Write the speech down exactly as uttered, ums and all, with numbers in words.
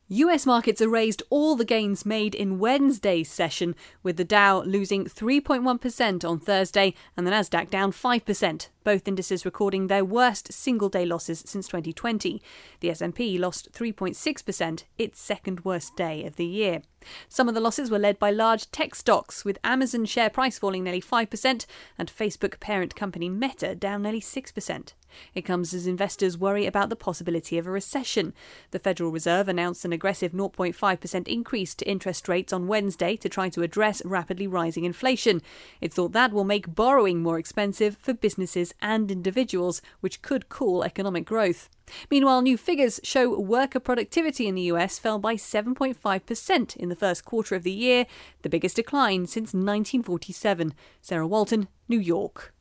U S markets erased all the gains made in Wednesday's session, with the Dow losing three point one percent on Thursday and the Nasdaq down five percent, both indices recording their worst single-day losses since twenty twenty. The S and P lost three point six percent, its second worst day of the year. Some of the losses were led by large tech stocks, with Amazon share price falling nearly five percent and Facebook parent company Meta down nearly six percent. It comes as investors worry about the possibility of a recession. The Federal Reserve announced an aggressive zero point five percent increase to interest rates on Wednesday to try to address rapidly rising inflation. It thought that will make borrowing more expensive for businesses and individuals, which could cool economic growth. Meanwhile, new figures show worker productivity in the U S fell by seven point five percent in the first quarter of the year, the biggest decline since nineteen forty-seven. Sarah Walton, New York.